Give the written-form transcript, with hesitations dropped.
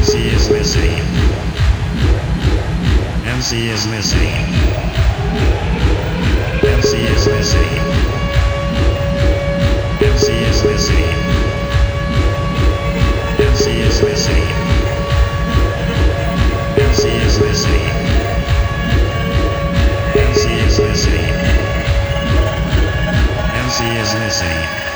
MC is missing. MC is missing. MC is missing. MC is missing. MC is missing. MC is missing. MC is missing. MC is missing.